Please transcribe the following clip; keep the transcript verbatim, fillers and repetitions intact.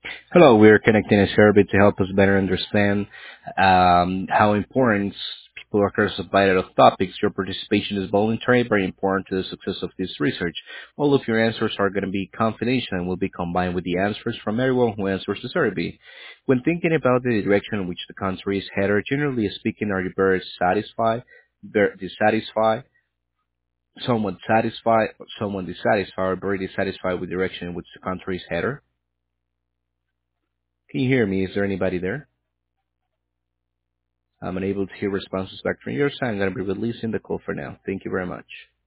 Hello, we're connecting a survey to help us better understand um, how important people are classified of topics. Your participation is voluntary, very important to the success of this research. All of your answers are going to be confidential and will be combined with the answers from everyone who answers the survey. When thinking about the direction in which the country is headed, generally speaking, are you very satisfied, very dissatisfied, somewhat satisfied, somewhat dissatisfied, or very dissatisfied with the direction in which the country is headed? Can you hear me? Is there anybody there? I'm unable to hear responses back from your side. I'm going to be releasing the call for now. Thank you very much.